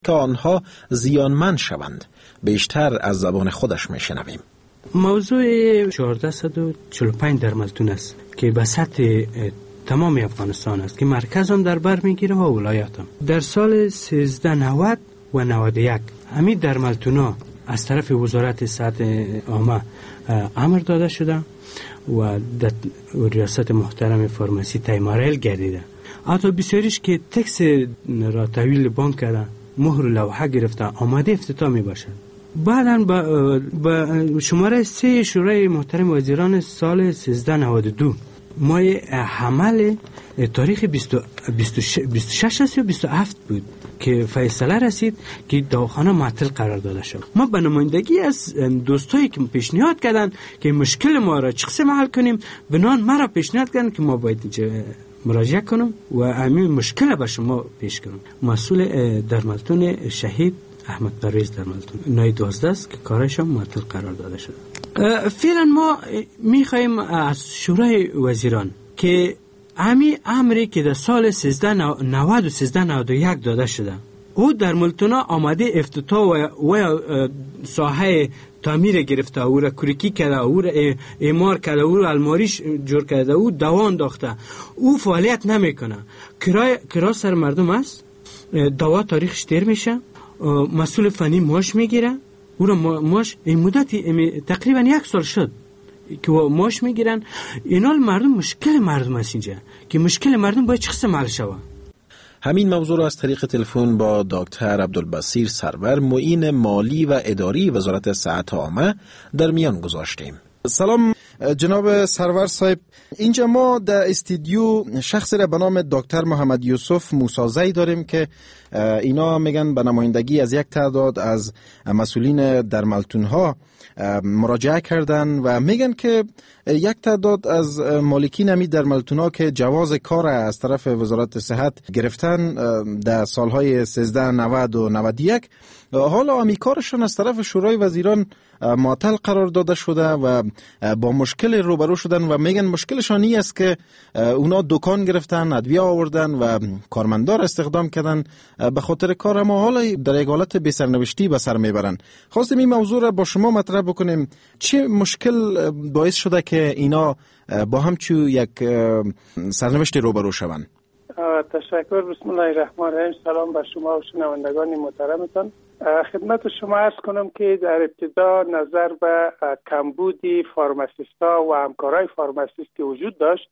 که آنها زیانمند شوند. بیشتر از زبان خودش میشنویم. موضوع 1445 درملتون است که به سطح تمام افغانستان است که مرکز هم در بر میگیره و ولایت هم. در سال 1390 و 91 همین درملتونا از طرف وزارت صحت عامه امر داده شده و در ریاست محترم فارماسی تایمارل گردیده. حتی بسیاریش که تکس را تحویل بانک کرده، مهر لوحه گرفته، آماده افتتاح می باشد. بعداً با شماره 3 شورای محترم وزیران سال 1392 ماه حمل تاریخ 26 است یا 27 بود که فیصله رسید که دواخانه معطل قرار داده شد. ما به نمایندگی از دوستایی که پیشنهاد کردن که مشکل ما را چه قسم حل کنیم، بنان ما را پیشنهاد کردن که ما باید مراجعه کنم و همین مشکل به شما پیش کنم. مسئول درملتون شهید احمد پرویز درملتون نای 12 است که کارش هم معطل قرار داده شده. فعلا ما میخوایم از شورای وزیران که همین امری که در سال 1390 و 1391 داده شده او درملتونا آماده افتتاح و ساحه تعمیر گرفته، او را کوریکی کرده، او را اعمار کرده، او را الماریش جور کرده، او دوا انداخته، او فعالیت نمیکنه، کرای سر مردم است، دوا تاریخش تیر میشه، مسئول فنی ماش میگیره، او را ماش این مدتی تقریبا 1 سال شد که ماش میگیرن. اینا مردم مشکل مردم است اینجا که مشکل مردم باید چه قسم حل شود. همین موضوع را از طریق تلفن با دکتر عبدالبصیر سرور معین مالی و اداری وزارت صحت عامه در میان گذاشتیم. سلام جناب سرور صاحب، اینجا ما در استودیو شخصی را به نام دکتر محمد یوسف موسازی داریم که اینا میگن به نمایندگی از یک تعداد از مسئولین درملتون ها مراجعه کردن و میگن که یک تعداد از مالکین همی درملتون ها که جواز کار از طرف وزارت صحت گرفتن در سالهای 1390 و 91 حالا همی کارشون از طرف شورای وزیران معطل قرار داده شده و با مشکل روبرو شدن و میگن مشکلشان این است که اونا دکان گرفتن، ادویه آوردن و کارمندار استخدام کردن به خاطر کار، اما حالا در یک حالت بی سرنوشتی به سر میبرن. خواستیم این موضوع را با شما مطرح بکنیم. چه مشکل باعث شده که اینا با همچو یک سرنوشت روبرو شوند؟ تشکر. بسم الله الرحمن الرحیم. سلام بر شما و شنوندگان محترمتان. خدمت شما عرض کنم که در ابتدا نظر به کمبودی فارماسیستا و همکارای فارماسیست که وجود داشت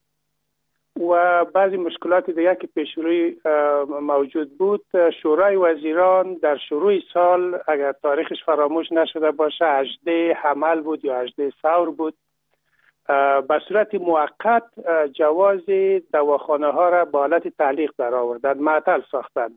و بعضی مشکلات دیگه که پیش روی موجود بود، شورای وزیران در شروع سال اگر تاریخش فراموش نشده باشه 18 حمل بود یا 18 ثور بود، به صورت موقت جواز دواخانه ها را به حالت تعلیق در آوردن، معطل ساختن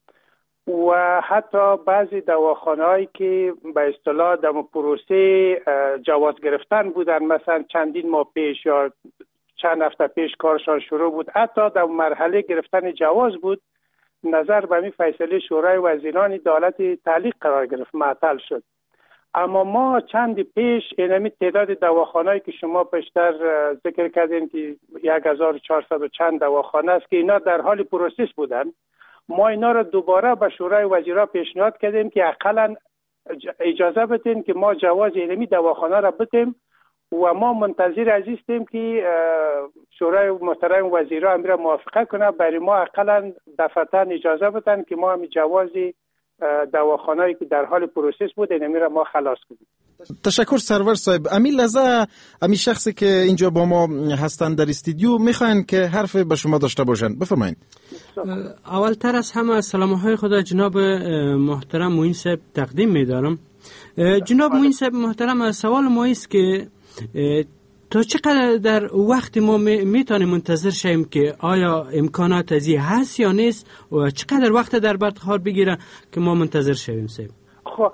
و حتی بعضی دواخانه هایی که به اصطلاح در پروسه جواز گرفتن بودن، مثلا چندین ماه پیش یا چند هفته پیش کارشان شروع بود، حتی در مرحله گرفتن جواز بود، نظر به این فیصله شورای وزیران دولت تعلیق قرار گرفت، معطل شد. اما ما چند پیش اینمی تعداد دواخانه‌ای که شما پیشتر ذکر کردین که 1400 و چند دواخانه است که اینا در حال پروسس بودن، ما اینا را دوباره به شورای وزیران پیشنهاد کردیم که اقلا اجازه بدین که ما جواز اینمی دواخانه را بدیم و ما منتظر هستیم که شورای محترم وزیران امر موافقه کنه برای ما اقلا دفعتا اجازه بدن که ما هم جوازی دواخانه‌ای که در حال پروسس بود اینمی را ما خلاص کنیم. تشکر سرور صاحب. امی لحظه امی شخصی که اینجا با ما هستن در استودیو میخواین که حرف به شما داشته باشن، بفرمایید. اولتر از همه سلام های خدا جناب محترم معین صاحب تقدیم می‌دارم. جناب معین صاحب محترم، سوال ما است که تا چقدر در وقت ما میتونیم منتظر شیم که آیا امکانات ازی هست یا نیست و چقدر وقت در برقرار بگیره که ما منتظر شویم صاحب؟ خب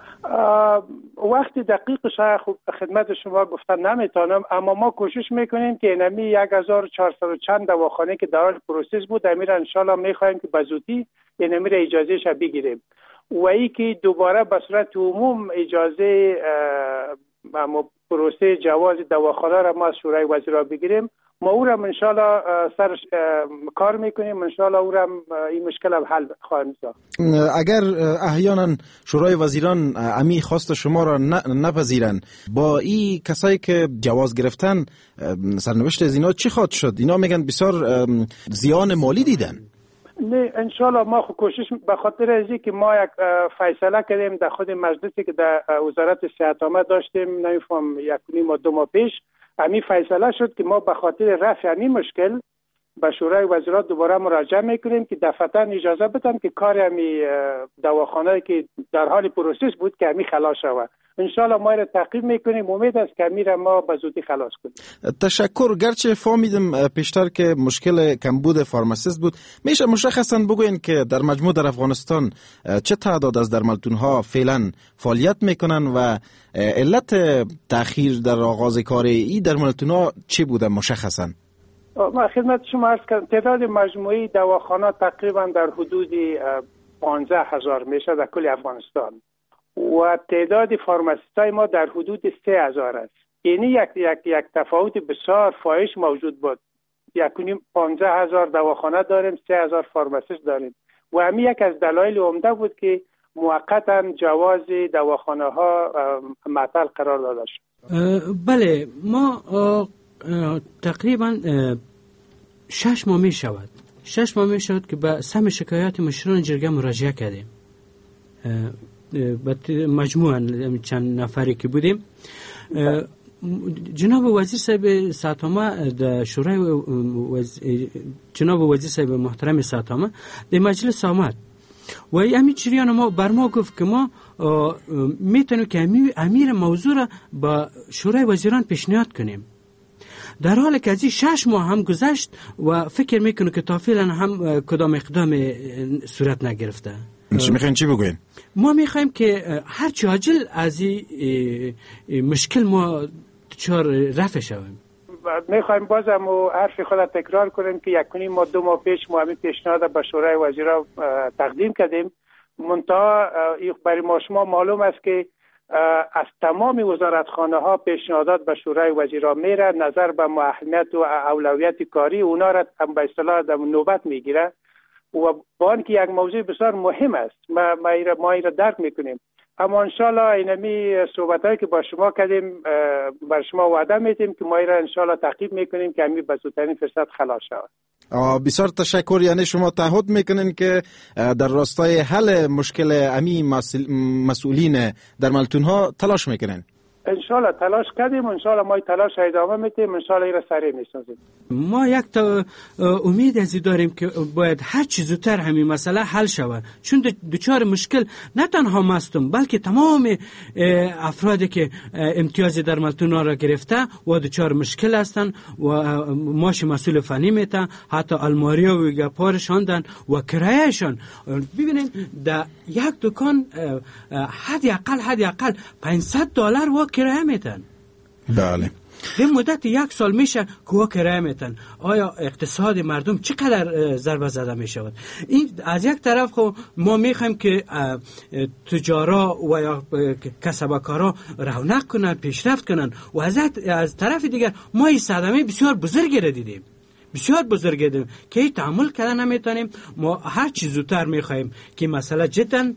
وقت دقیقش خدمت شما گفتن نمیتونم، اما ما کوشش میکنیم که اینمی 1400 چند دواخانه که در پروسس بود امیر انشالله میخوایم که به زودی اینمی را اجازهش بگیریم و ای که دوباره به صورت عموم اجازه پروسه جواز دواخانه را ما از شورای وزیران بگیریم، ما او را انشالله سر کار میکنیم، انشالله او را این مشکل هم حل خواهیم ساخت. اگر احیانا شورای وزیران امی خواست شما را نپذیرن، با این کسایی که جواز گرفتن سرنوشت از اینا چی خواهد شد؟ اینا میگن بسیار زیان مالی دیدن. نه انشالله ما کوشش به خاطر ازی که ما یک فیصله کردیم در خود مجلسی که در وزارت صحت عامه داشتیم، نمیفهم 1.5 ماه 2 ماه پیش، همین فیصله شد که ما به خاطر رفع همین مشکل به شورای وزیران دوباره مراجعه میکنیم که دفعتا اجازه بدن که کار همین دواخانه که در حال پروسس بود که همین خلاص شود. انشالله ما را تعقیب میکنیم، امید است که همین را ما به زودی خلاص کنیم. تشکر. گرچه فهمیدم پیشتر که مشکل کمبود فارماسیست بود، میشه مشخصا بگوین که در مجموع در افغانستان چه تعداد از درملتونها فعلا فعالیت میکنن و علت تأخیر در آغاز کار این درملتونها چی بوده مشخصا؟ ما خدمت شما عرض کردم تعداد مجموعی دواخانه تقریبا در حدود 15,000 میشه در کل افغانستان و تعداد فارماسیستای ما در حدود 3,000 است. یعنی یک تفاوت بسیار فاحش موجود بود. 15,000 دواخانه داریم، 3,000 فارماسیست داریم و همین یک از دلایل عمده بود که موقتا جواز دواخانه ها معطل قرار داده شد. بله، ما تقریبا 6 ماه می شود 6 ماه می شود که به سهم شکایات مشران جرگه مراجعه کردیم. مجموعاً چند نفری که بودیم، جناب وزیر صاحب صحت عامه در شورای جناب وزیر صاحب محترم صحت عامه در مجلس آمد و همین جریان ما بر ما گفت که ما میتونیم که امیر موضوع را با شورای وزیران پیشنهاد کنیم، در حالی که از 6 ماه هم گذشت و فکر میکنه که تا فعلا هم کدام اقدام صورت نگرفته. میخواین چی بگوین؟ ما میخوایم که هر چه عاجل از این مشکل ما دچار رفع شویم. میخوایم بازم حرف خود تکرار کنیم که 1.5 ماه 2 ماه پیش ما همین پیشنهاد به شورای وزیران تقدیم کردیم، منتها برای ما شما معلوم است که از تمام وزارتخانه ها پیشنهادات به شورای وزیران میره، نظر به اهمیت و اولویت کاری اونا را به اصطلاح در نوبت میگیره و با اینکه یک موضوع بسیار مهم است ما ایره درک میکنیم، اما انشالله اینمی صحبتایی که با شما کردیم بر شما وعده میدیم که ما ایره انشالله تعقیب میکنیم که همین به زودترین فرصت خلاص شود. بسیار تشکر. یعنی شما تعهد میکنین که در راستای حل مشکل امی مسئولین درملتون ها تلاش میکنین؟ انشالله تلاش کردیم، انشالله ما تلاش ادامه میدیم، انشالله این را سریع میسازیم. ما یک امید ازی داریم که باید هر چیز زودتر همین مسئله حل شود، چون دچار مشکل نه تنها ماستم بلکه تمام افرادی که امتیاز درملتون را گرفته و دچار مشکل هستند و ماش مسئول فنی میتن، حتی الماریا و گپار شاندن و کرایهشان. ببینید در یک دکان حدی اقل $500 و کرایه میتن. بله. به مدت 1 سال میشه که کرایه میتن. آیا اقتصاد مردم چقدر ضربه زده میشود؟ این از یک طرف خو ما میخوایم که تجارا و یا کسبکارا رونق کنن، پیشرفت کنن و از طرف دیگر ما این صدمه بسیار بزرگی را دیدیم، بسیار بزرگی دیدیم که تحمل کردن نمیتونیم. ما هر چیز زودتر میخوایم که مسئله جدا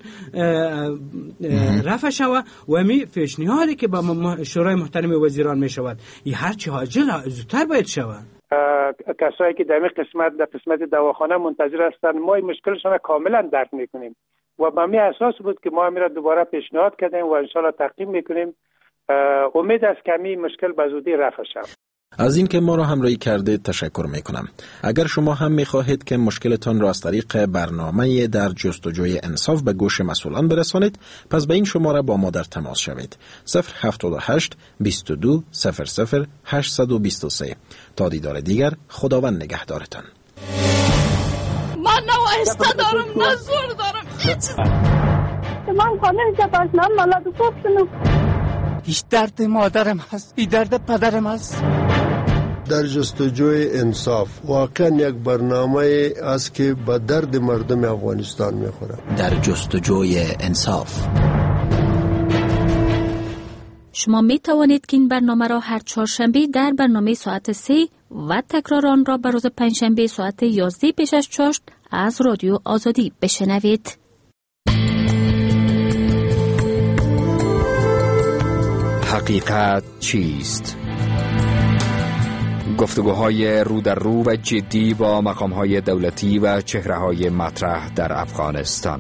رفع شود و می پیشنهادی که با شورای محترم وزیران میشود این هر چی عاجل زودتر باید شود. کسایی که در قسمت دواخانه منتظر هستند ما این مشکلشون کاملا درک میکنیم و به می اساس بود که ما میره دوباره پیشنهاد کردیم و انشالله تقدیم میکنیم. امید است که این مشکل به زودی رفع شود. از اینکه ما را همراهی کرده تشکر میکنم. اگر شما هم میخواهید که مشکلتان را از طریق برنامه در جستجوی انصاف به گوش مسئولان برسانید، پس به این شماره با ما در تماس شوید. 078 22 00 823. تا دیدار دیگر، خداوند نگهدارتان. من نه آهسته دارم نه زور دارم، هیچ. من خانه جباشنام مالادو کنم. هیچ درد مادرم هست، این درد پدرم هست. در جستجوی انصاف واقعا یک برنامه است که به درد مردم افغانستان میخوره. در جستجوی انصاف شما می توانید که این برنامه را هر چهارشنبه در برنامه ساعت 3 و تکرار آن را به روز پنجشنبه ساعت 11 پیش از چاشت از رادیو آزادی بشنوید. حقیقت چیست؟ گفتگوهای رو در رو و جدی با مقامهای دولتی و چهره‌های مطرح در افغانستان.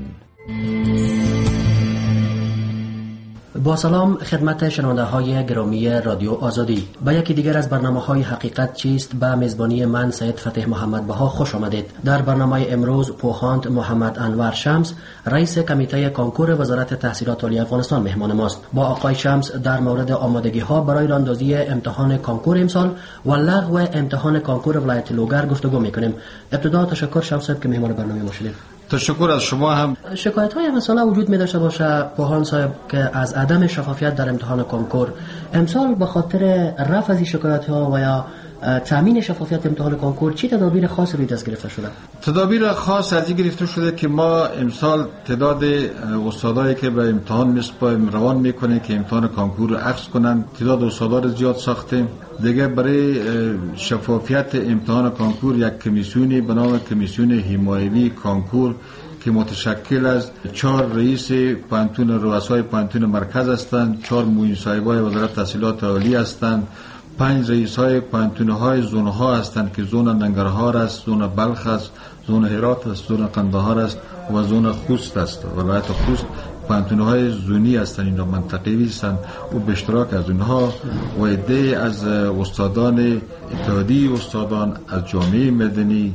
با سلام خدمت شنونده‌های گرامی رادیو آزادی. به یکی دیگر از برنامه‌های حقیقت چیست به میزبانی من سید فتح محمد بها خوش آمدید. در برنامه امروز پوهاند محمد انور شمس رئیس کمیته کنکور وزارت تحصیلات عالی افغانستان مهمان ماست. با آقای شمس در مورد آمادگی‌ها برای راهاندازی امتحان کنکور امسال و لغو امتحان کنکور ولایت لوگر گفتگو می‌کنیم. ابتدا تشکر شمس صاحب که مهمان برنامه ما شدید. تشکر از شما هم. شکایت‌های مثلا وجود می‌داشته باشه پوهان صاحب که از عدم شفافیت در امتحان کنکور امسال به خاطر رفع از شکایت‌ها و یا تامین شفافیت امتحان کنکور چی تدابیر خاصی روی دست گرفته شده؟ تدابیر خاص از این گرفته شده که ما امسال تعداد استادایی که به امتحان میسپاریم روان میکنه که امتحان کنکور رو عکس کنن، تعداد استادا رو زیاد ساختیم. دیگه برای شفافیت امتحان کنکور یک کمیسیونی به نام کمیسیون حمایوی کنکور که متشکل از 4 رئیس پانتون رؤسای پانتون مرکز هستند، 4 معین صاحبای وزارت تحصیلات عالی هستند، 5 رئیس‌های پانتون‌های زون‌ها هستند که زون ننگرهار است، زون بلخ است، زون هرات است، زون قندهار است و زون خوست است. ولایت خوست پانتون‌های زونی هستند، اینا منطقه‌ای هستند و به اشتراک از اونها و عده از استادان اتحادیه استادان از جامعه مدنی،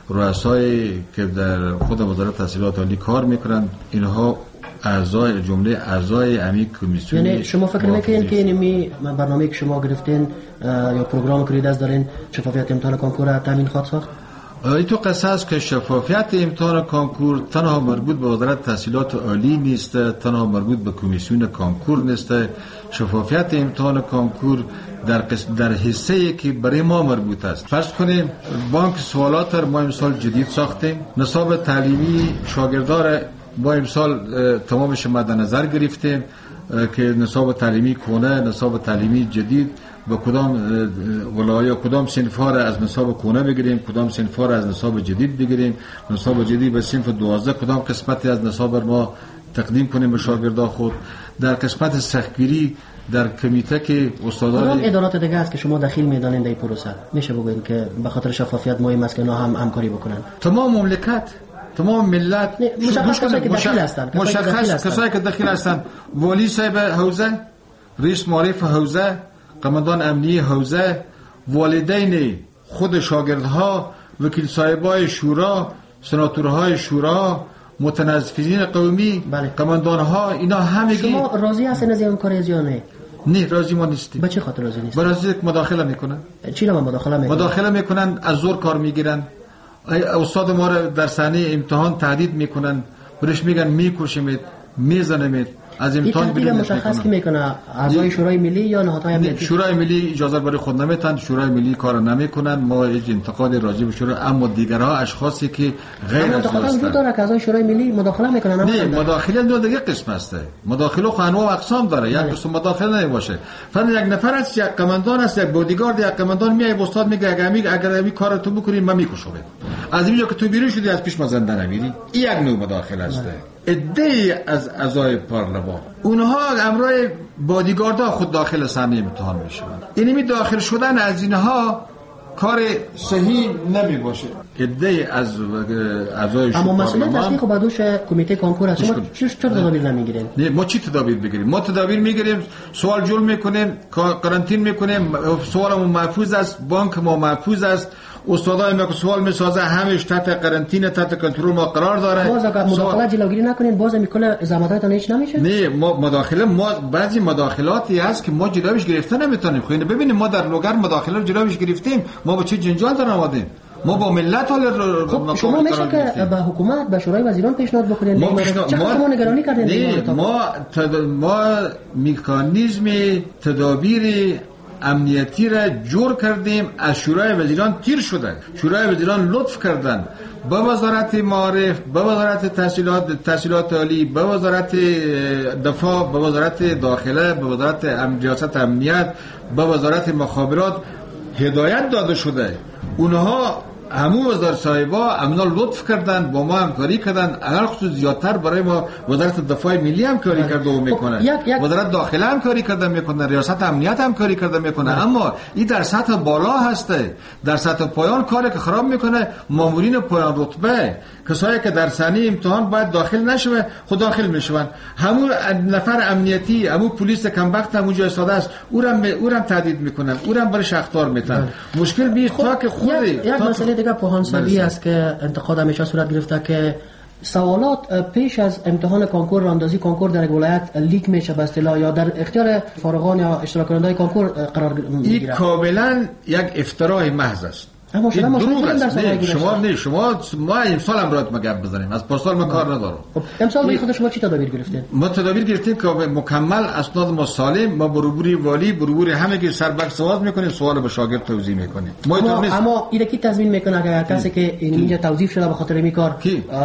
رؤسای که در خود وزارت تحصیلات عالی کار میکنند، اینها اعضای جمله اعضای امی کمیسیون. یعنی شما فکر میکنین که این برنامه‌ای که شما گرفتین یا پروگرام که دست دارین شفافیت امتحان کنکور را تامین خواهد ساخت؟ این تو قصه است که شفافیت امتحان کنکور تنها مربوط به وزارت تحصیلات عالی نیست، تنها مربوط به کمیسیون کنکور نیست. شفافیت امتحان کنکور در حصه‌ای که برای ما مربوط است. فرض کنیم بانک سوالات ما امسال جدید ساختیم، نصاب تعلیمی شاگردان با امسال تمامش مد نظر گرفتیم که نصاب تعلیمی کهنه، نصاب تعلیمی جدید با کدام ولایت کدام صنف‌ها را از نصاب کهنه بگیریم، کدام صنف‌ها را از نصاب جدید بگیریم، نصاب جدید به صنف 12 کدام قسمتی از نصاب ما تقدیم کنیم به شاگردان خود. در قسمت سختگیری در کمیته که استادان کدام ادارات دیگه است که شما دخیل می‌دانید در این پروسه میشه بگویید که به خاطر شفافیت مهم است که اینا هم همکاری بکنن؟ تمام مملکت، تمام ملت مشخص کسایی که داخل هستند، والی صاحب حوزه، رئیس معرف حوزه، قماندان امنیه حوزه، والدین خود شاگردها، وکیل صاحبای شورا، سناتورهای شورا، متنظفین قومی، قماندانها، اینا همگی. شما راضی هستین از این کار یا نه؟ نه، راضی ما نیستیم. به چه خاطر راضی نیستید؟ برای اینکه مداخله میکنن. چی رو مداخله میکنن؟ از زور کار میگیرن. استاد ما رو در صحنه امتحان تهدید میکنن، برش میگن میکشیمید، میزنیمید، از امتحان بیرون مشخص کی میکنه؟ اعضای شورای ملی یا نهادهای امنیتی؟ شورای ملی اجازه برای خود نمیتن، شورای ملی کار نمیکنن. ما هیچ انتقاد راجع به شورای، اما دیگرها اشخاصی که غیر از وجود داره که اعضای شورای ملی مداخله میکنن. نه، مداخله دو دیگه قسم است. مداخله خو انواع و اقسام داره. یک قسم مداخله نمیشه. فقط یک نفر است، یک قماندان است، یک بودیگارد، یک قماندان میای استاد میگه اگر می کار تو بکنی من میکشم. از اینجا که تو بیرون شدی از پیش ما زنده نمیری. این یک نوع مداخله است. عده از اعضای پارلمان اونها امرای بادیگاردها خود داخل صحنه امتحان میشوند. اینمی داخل شدن از اینها کار صحیح نمی باشه. عده از اعضای اما مسئولیت اصلی خب دوش کمیته کنکور است. شما چه تدابیر نمیگیرین؟ نه، ما چی تدابیر بگیریم؟ ما تدابیر میگیریم، سوال جل میکنیم، کارانتین میکنیم، سوالمون محفوظ است، بانک ما محفوظ است، استادای ما که سوال میسازه همش تحت قرنطینه، تحت کنترل ما قرار داره. باز اگر مداخله جلوگیری نکنین باز میکنه زحمتاتون هیچ نمیشه؟ نه، ما مداخله بعضی مداخلاتی هست که ما جلوش گرفته نمیتونیم. خب اینو ببینیم ما در لوگر مداخله رو جلوش گرفتیم، ما با چه جنجال در آمدیم، ما با ملت حال خب شما میشه که به حکومت به شورای وزیران پیشنهاد بکنین؟ ما نگرانی کردین؟ ما مکانیزم تدابیر امنیتی را جور کردیم، از شورای وزیران تیر شده. شورای وزیران لطف کردن به وزارت معارف، به وزارت تحصیلات عالی، به وزارت دفاع، به وزارت داخله، به وزارت ریاست امنیت، به وزارت مخابرات هدایت داده شده. اونها همون وزارت صاحبا امنا لطف کردن، با ما همکاری کردن. اگر خصوص زیادتر برای ما وزارت دفاع ملی همکاری کرده و میکنه، وزارت داخله همکاری کرده میکنه، ریاست امنیت همکاری کرده میکنه. اما این در سطح بالا هسته، در سطح پایان کاری که خراب میکنه مامورین پایان رتبه، کسایی که در صحنه امتحان باید داخل نشوه خود داخل میشون. همون نفر امنیتی، همون پلیس کم وقت همون جای ساده است، اورم تهدید میکنن، اورم برای شخطار میتن. مشکل بیست تا که خود یک مسئله دیگه پوهانسازی است که انتقاد همیشه صورت گرفته که سوالات پیش از امتحان کنکور راندازی کنکور در ولایت لیک میشه به اصطلاح یا در اختیار فارغان یا اشتراک کننده کنکور قرار میگیره. این کاملا یک افتراء محض است. اما شما ما امسال هم برات مگه بزنیم، از پارسال ما کار ندارم. خب امسال به خود شما چی تدابیر گرفتین؟ ما تدابیر گرفتیم که مکمل اسناد ما سالم، ما بروبوری والی بروبوری همه که سربک سوال میکنیم، سوال به شاگرد توضیح میکنیم. اما این کی تضمین میکنه که کسی که اینجا توظیف شده به خاطر این کار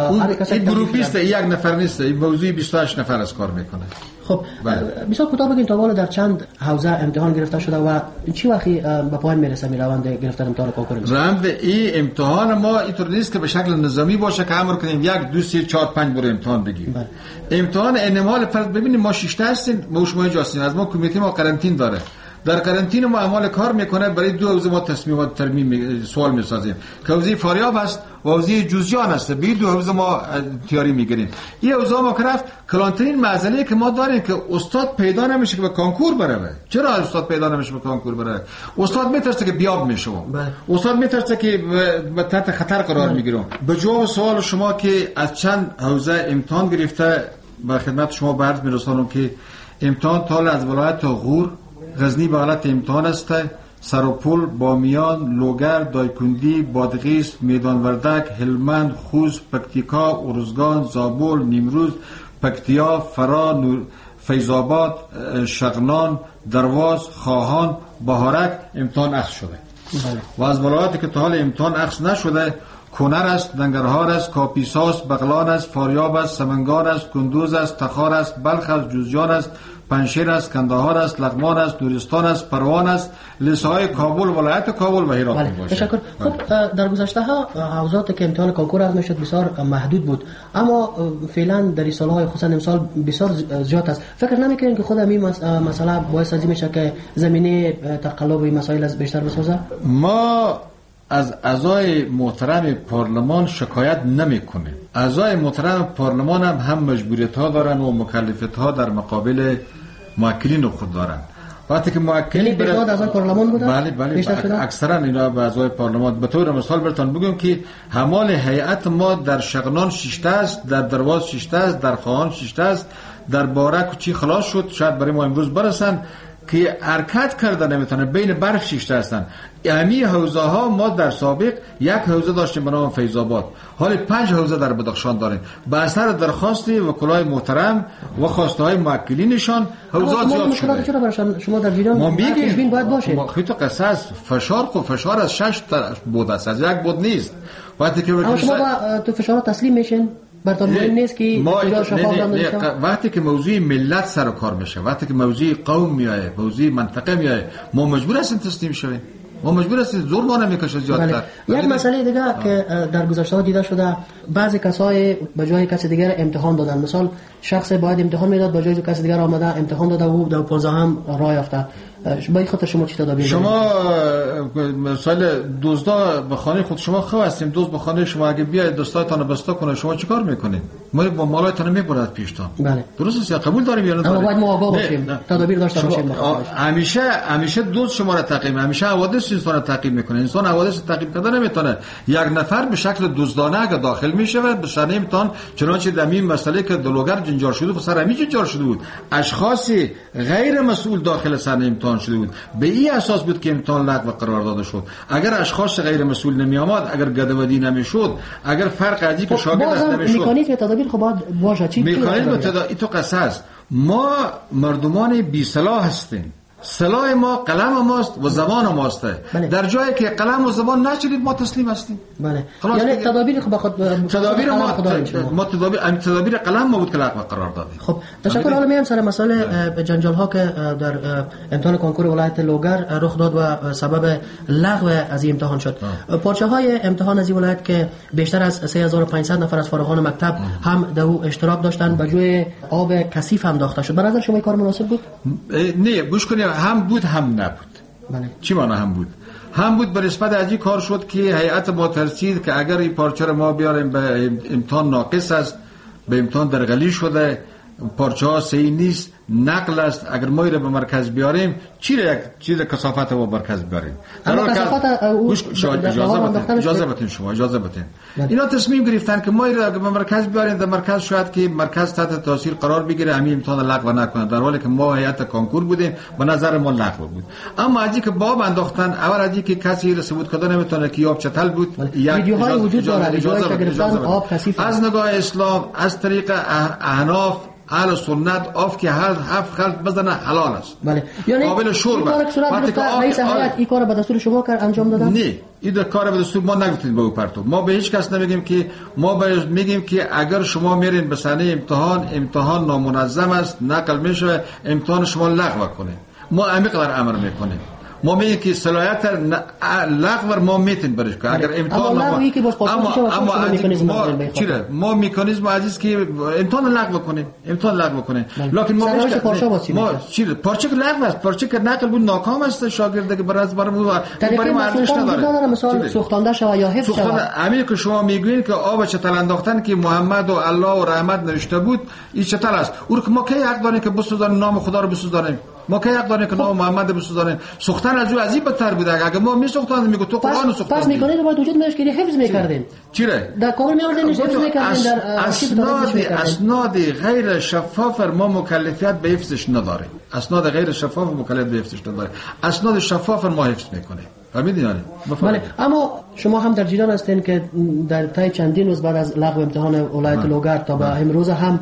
این گروپیست یک نفر نیست، این موضوع 28 نفر از کار میکنه. خب بسیار کوتاه بگین تا حالا در چند حوزه امتحان گرفته شده و چی وقتی به پایان میرسه می روند گرفتن امتحان کنکور؟ روند این امتحان ما اینطور نیست که به شکل نظامی باشه که امر کنیم 1 2 3 4 5 بار امتحان بگیریم. امتحان انمال فرض ببینید ما 6 تا هستیم، ما شما جاستیم، از ما کمیته ما قرنطین داره. در قرنطین ما اعمال کار میکنه، برای 2 حوزه ما تصمیمات ترمیم سوال میسازیم که حوزه فاریاب است و حوزه جوزجان است. به 2 حوزه ما تیاری میگیریم. این حوزه ما کرفت کلانترین معضله که ما داریم که استاد پیدا نمیشه که به کنکور بره. چرا استاد پیدا نمیشه به کنکور بره؟ استاد میترسه که بیاب میشه، استاد میترسه که به تحت خطر قرار میگیره. به جواب سوال شما که از چند حوزه امتحان گرفته به خدمت شما عرض میرسانم که امتحان تا از ولایت غور غزنی به حالت امتحان است، سرپل، بامیان، لوگر، دایکندی، بادغیس، میدان وردک، هلمند، خوست، پکتیکا، ارزگان، زابل، نیمروز، پکتیا، فرا، فیض‌آباد، شغنان، درواز، خواهان، بهارک امتحان اخذ شده. و از ولایاتی که تا حال امتحان اخذ نشده کنر است، دنگرهار است، کاپیساس، بغلان است، فاریاب است، سمنگان است، کندوز است، تخار است، بلخ است، جوزجان است، پنشیر است، کندهار است، لغمان است، نورستان است، پروان است، لسای کابل، ولایت کابل و هرات باشه. تشکر. خب در گذشته ها حوزاتی که امتحان کنکور از میشد بسیار محدود بود، اما فعلا در این سالهای خصوصا امسال بسیار زیاد است. فکر نمیکنید که خود همین مسئله باعث از میشه که زمینه تقلب این مسائل از بیشتر بسازه؟ ما از اعضای محترم پارلمان شکایت نمیکنیم. اعضای محترم پارلمان هم مجبوریت ها دارن و مکلفیت ها در مقابل موکلین خود دارن. وقتی که موکلین برای اعضای پارلمان بودن؟ بله اکثرا اینا به اعضای پارلمان. به طور مثال براتون بگم که همال هیئت ما در شغنان 6 است، در درواز 6 است، در خواهان 6 است، در بارک چی خلاص شد، شاید برای ما امروز برسن که حرکت کردن نمیتونه، بین برف 6 هستن. امی حوزه ها ما در سابق 1 حوزه داشتیم به نام فیض‌آباد، حالی 5 حوزه در بدخشان داریم. به اثر درخواست وکلای محترم و خواسته های موکلینشان حوزات زیاد شده. چرا براشون شما در جریان ما میگیم باید باشه؟ خیلی قصص فشار از 6 بود است، از 1 بود نیست. وقتی که شما تو فشار تسلیم میشین براتون مهم نیست که کجا شفاف نمیشه. وقتی که موضوع ملت سر و کار میشه، وقتی که موضوع قوم میاد، موضوع منطقه میاد، ما مجبور هستیم تسلیم شویم. ما مجبور هستیم، زور ما نمیکشه زیادتر. یک مسئله دیگه که در گذشته دیده شده، بعضی کسای به جای کسی دیگر امتحان دادن. مثلا شخص باید امتحان میداد، به جای کسی دیگر آمده امتحان داده و در 15 هم راه یافته. با این خاطر شما چی تدابیر شما مثلا دزدا به خانه خود شما خو هستیم، دزد به خانه شما اگه بیاد دوستاتون بسته کنه، شما چیکار میکنید؟ ما با مالاتون میبرد پیشتان. بله درست است، یا قبول داریم یا نداریم؟ اما باید ما آگاه باشیم، تدابیر داشته باشیم. همیشه دزد شما را تعقیب، همیشه حوادث انسان را تعقیب میکنه. انسان حوادث تعقیب کردن نمیتونه. یک نفر به شکل دزدانه اگه داخل میشه و به صحنه امتحان، چنانچه در این مسئله که دلوگر جنجال شده، پسر همین جنجال شده بود، اشخاص غیر مسئول داخل صحنه امتحان شده بود. به این اساس بود که امتحان لغو قرار داده شد. اگر اشخاص غیر مسئول نمی آمد، اگر گدودی نمیشد، اگر فرق ادی که شاگرد است نمیشد، مکانیزم تدابیر خب باید باشه. چی مکانیزم تدابیر تو قصه است. ما مردمان بی صلاح هستیم. سلاح ما قلم ماست و زبان ماست. در جایی که قلم و زبان نشدید ما تسلیم هستیم. بله. یعنی تدابیر خب خود تدابیر قلم ما بود که لغو قرار دادیم. خب تشکر. حالا میام سر مسائل جنجال ها که در امتحان کنکور ولایت لوگر رخ داد و سبب لغو از این امتحان شد. پارچه های امتحان از این ولایت که بیشتر از 3500 نفر از فارغان مکتب هم در او اشتراک داشتن به جای آب کثیف هم داخته شد. به نظر شما این کار مناسب بود؟ نه، گوش کنید، هم بود هم نبود. بله. چی معنی هم بود؟ هم بود به نسبت از این کار شد که هیئت با ترسید که اگر این پارچه رو ما بیاریم به امتحان ناقص است، به امتحان درغلی شده، پارچه ها صحیح نیست، نقل است، اگر ما رو به مرکز بیاریم چی یک چیز کثافت رو به مرکز بیاریم. اما کثافت اجازه بتین اینا تصمیم گرفتن که ما رو به مرکز بیاریم، در مرکز شاید که مرکز تحت تاثیر قرار بگیره، همین امتحان لغو نکنه، در حالی که ما هیئت کنکور بودیم به نظر ما لغو بود. اما از اینکه باب انداختن، اول از اینکه کسی رو ثبوت کنه نمیتونه که آب چتل بود. ویدیوهای وجود داره ویدیوهایی که گرفتن آب کثیف از نگاه اسلام، از طریق احناف اهل سنت آف که هر هفت خلط بزنه حلال است. بله. یعنی قابل شرب. وقتی که رئیس هیئت این کار به دستور شما انجام دادن؟ نه، این کار به دستور ما نگفتید به او پرتو. ما به هیچ کس نمیگیم که میگیم که اگر شما میرین به صحنه امتحان نامنظم است، نقل میشه، امتحان شما لغو کنه. ما عمیق‌تر امر میکنیم. ما میگیم که صلاحیت لغو ما میتونیم برش کنیم اگر امتحان ما مکانیزم عزیز که امتحان لغو کنیم، لکن ما پارچه لغو است، پارچه که نقل بود ناکام است، شاگرد که برای ما ارزش نداره. مثلا سوختانده شو یا حفظ شو. همین که شما میگوین که آب چتل انداختن که محمد و الله و رحمت نوشته بود، این چتل است. اون که ما کی حق داریم که بسوزانیم نام خدا رو بسوزانیم؟ ما کی حق داریم که نام محمد بسوزانیم؟ سوختن از او عجیب بدتر بود. اگر ما میسوختن میگو تو قرآن سوختن. پس میکنید باید وجود میش که حفظ میکردین. چیره؟ در کامل میاردین حفظ میکردین در اسناد غیر شفاف ما مکلفیت به حفظش نداره. اسناد غیر شفاف مکلف به حفظش نداره. اسناد شفاف ما حفظ میکنه. فهمیدین؟ بله. اما شما هم در جریان هستین که در طی چندین روز بعد از لغو امتحان ولایت لوگر تا به امروز هم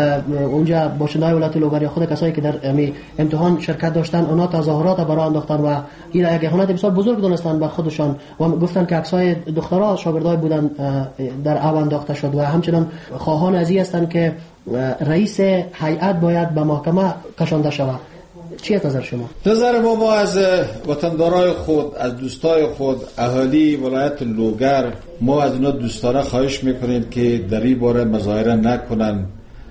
اونجا باشنده‌های ولایت لوگر یا خود کسایی که در امتحان شرکت داشتن اونا تظاهرات برای انداختن و این یک اهانت بسیار بزرگ دونستن به خودشان و گفتن که عکسای دخترها شاگردای بودن در آب انداخته شد و همچنان خواهان از این هستند که رئیس هیئت باید به محکمه کشانده شود. چی نظر شما؟ نظر ما از وطندارای خود، از دوستای خود، اهالی ولایت لوگر، ما از اینا دوستانه خواهش میکنیم که در این باره مظاهره نکنن،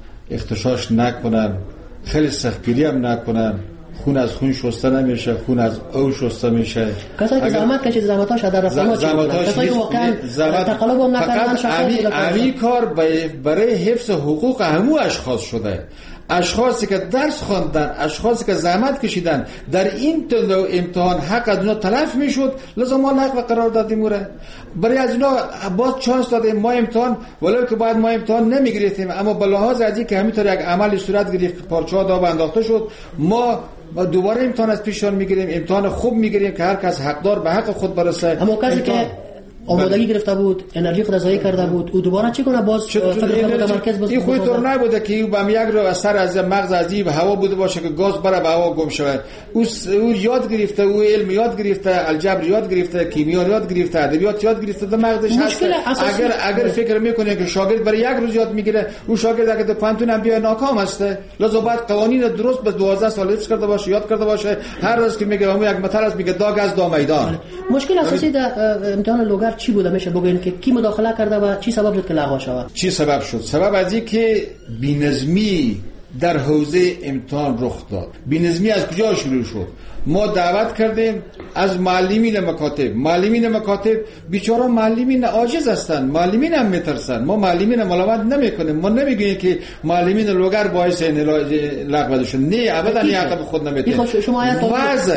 اختشاش نکنن، خیلی سختگیری هم نکنن. خون از خون شسته نمیشه، خون از او شسته میشه. کسایی که زحمت کشید زحمتاش در رسانه‌ها چی بودن؟ کسایی واقعا تقلب هم نکردن. فقط کار برای حفظ حقوق همو اشخاص شده. اشخاصی که درس خواندن، اشخاصی که زحمت کشیدن، در این امتحان حق از اونا تلف میشد، لازم ما لغو قرار دادیم اوره. برای از اونا باز چانس دادیم ما امتحان، ولو که باید ما امتحان نمیگرفتیم، اما به لحاظ از اینکه همینطور یک عملی صورت گرفت، پارچه‌ها داب انداخته شد، ما دوباره امتحان از پیشان میگیریم، امتحان خوب میگیریم که هر کس حقدار به حق خود برسه. اما کسی که آمادگی گرفته بود، انرژی خود ضایع کرده بود، او دوباره چی کنه؟ باز فکر متمرکز باشه. این خود طور نبوده که او بم یک رو از سر از مغز از این هوا بوده باشه که گاز بره به هوا گم شود. او یاد گرفته، او علم یاد گرفته، الجبر یاد گرفته، کیمیا یاد گرفته، ادبیات یاد گرفته، در مغزش هست. اگر فکر میکنه که شاگرد برای یک روز یاد میگیره، او شاگرد اگه در پانتون هم بیا ناکام است. لازم باید قوانین درست به 12 سال حفظ کرده باشه، یاد کرده باشه. هر روز که میگه همون یک مطلب است، میگه داگ از دا میدان. مشکل اساسی در امتحان لوگر چی بوده؟ میشه بگین که کی مداخله کرده و چی سبب شد که لغو شود؟ چی سبب شد؟ سبب از این که بی‌نظمی در حوزه امتحان رخ داد. بی‌نظمی از کجا شروع شد؟ ما دعوت کردیم از معلمین مکاتب. بیچاره معلمین عاجز هستند، معلمین هم میترسن. ما معلمین ملامت نمیکنیم، ما نمیگیم که معلمین لوگر باعث لغو شدن. نه ابدا، این حق خود نمیتونیم.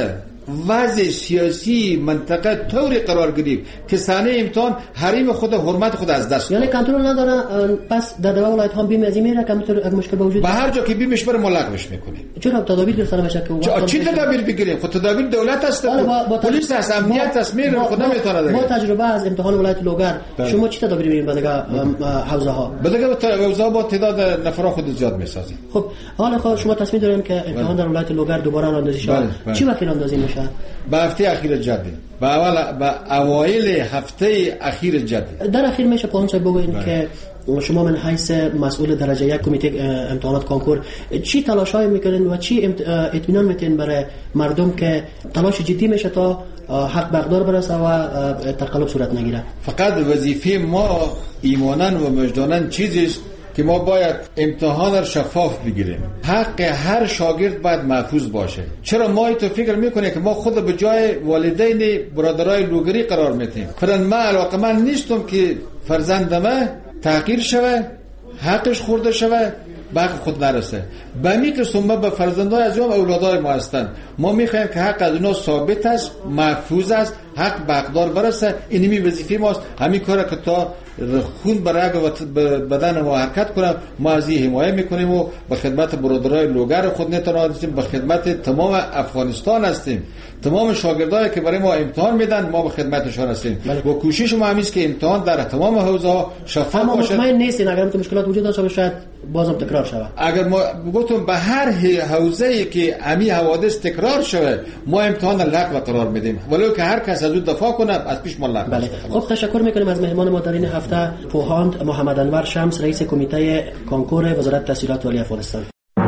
وضع سیاسی منطقه طوری قرار گرفت که صحنه امتحان حریم خود حرمت خود از دست یعنی کنترل نداره. پس در دوام ولایت ها بیم از این میره که اگه مشکل وجود به هر جا که بیمش بره ملغوش میکنیم. چرا تدابیر گرفتن بشه که چی تدابیر بگیریم؟ خود تدابیر دولت است، پلیس است، امنیت است، میره خود نمیتونه دیگه. با تجربه از امتحان ولایت لوگر شما چی تدابیر میگیرید به حوزه ها؟ به حوزه ها با تعداد نفرا خود زیاد میسازیم. خب حالا شما تصمیم دارین که امتحان در ولایت لوگر دوباره راندازی شه. چی وقت راندازی میشه؟ به هفته اخیر جدی. به اوایل هفته اخیر جدی. در اخیر میشه پلان صاحب بگوین که شما من حیث مسئول درجه یک کمیته امتحانات کنکور چی تلاشای میکنین و چی اطمینان میتین برای مردم که تلاش جدی میشه تا حق به اقدار برسه و تقلب صورت نگیره؟ فقط وظیفه ما ایمانن و وجدانن چیزی است که ما باید امتحان را شفاف بگیریم. حق هر شاگرد باید محفوظ باشه. چرا ما تو فکر میکنیم که ما خود به جای والدین برادرای لوگری قرار میدیم؟ فرض من علاقمند نیستم که فرزندم تحقیر شوه، حقش خورده شوه، به حق خود نرسه. به می که ما به فرزندای از اون اولادای ما هستند. ما میخوایم که حق از اونا ثابت است، محفوظ است، حق به اقدار برسه. اینمی وظیفه ماست. همین کارا که تا خون برگ و بدن ما حرکت کنه ما از این حمایت میکنیم و به خدمت برادرای لوگر خود نتونستیم، به خدمت تمام افغانستان هستیم. تمام شاگردایی که برای ما امتحان میدن ما به خدمتشان هستیم و کوشش ما همیست که امتحان در تمام حوزه ها شفاف باشه. مطمئن نیستین اگر مشکلات وجود داشته باشه بازم تکرار شود؟ اگر ما گفتم به هر حوزه‌ای که امی حوادث تکرار شود ما امتحان لغو قرار میدیم ولو که هر کس از اون دفاع کنه از پیش ما لغو. بله. خب تشکر میکنیم از مهمان ما در این هفته پوهاند محمد انور شمس رئیس کمیته کنکور وزارت تحصیلات عالی افغانستان.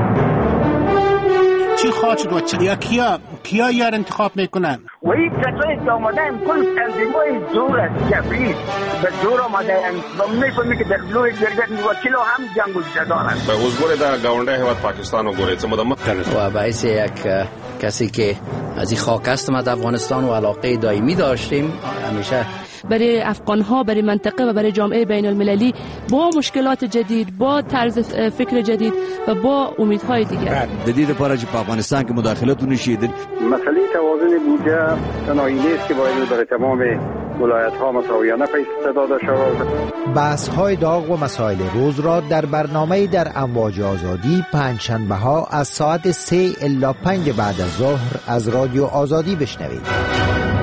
چی خواهد و چی کیا یار انتخاب میکنن؟ و این کسایی که آمدن کل تنظیمای زور است جبری به زور آمدن و میفهمی که در لوی جرگت وکیل هم جنگ زدان است. به وزگوری در گاونده هیواد پاکستان و گوری چه مدام و باعث یک کسی که از این خاک هستم از افغانستان و علاقه دائمی داشتیم همیشه برای افغان‌ها، برای منطقه و برای جامعه بین المللی با مشکلات جدید، با طرز فکر جدید و با امیدهای دیگر. جدید پاره چې په افغانستان کې مداخلت ونشي. مسئله توازن بودجه تنهایی نیست که باید برای تمام ولایت‌ها مساویانه پیش داده شود. بحث‌های داغ و مسائل روز را در برنامه در امواج آزادی پنجشنبه‌ها از ساعت 3 الی 5 بعد از ظهر از رادیو آزادی بشنوید.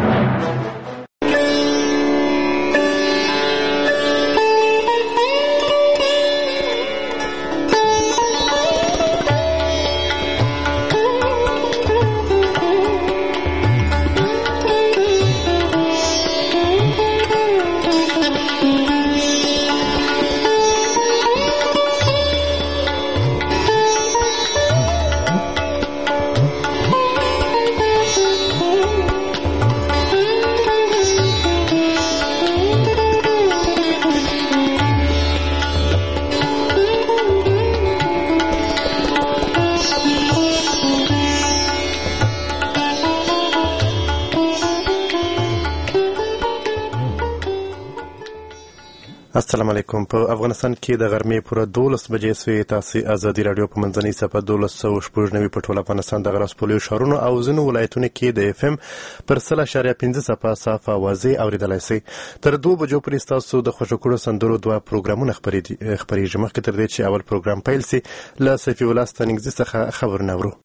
السلام علیکم. په افغانستان کې د غرمې پوره 12 بجې سوې. تاسو ازادي رادیو په منځنۍ صفحه 1296 په ټول افغانستان د غراس پولیو شهرونو او ځینو ولایتونو کې د اف ام پر 0.5 صفحه صافه واضح اوریدلای شئ. تر 2 بجو پورې تاسو د خوشو کړو سندرو دوه پروګرامونه خبرېږي. مخکې تر دې چې اول پروګرام پیل شي له صفي الله ستانګزي څخه خبرونه اورو.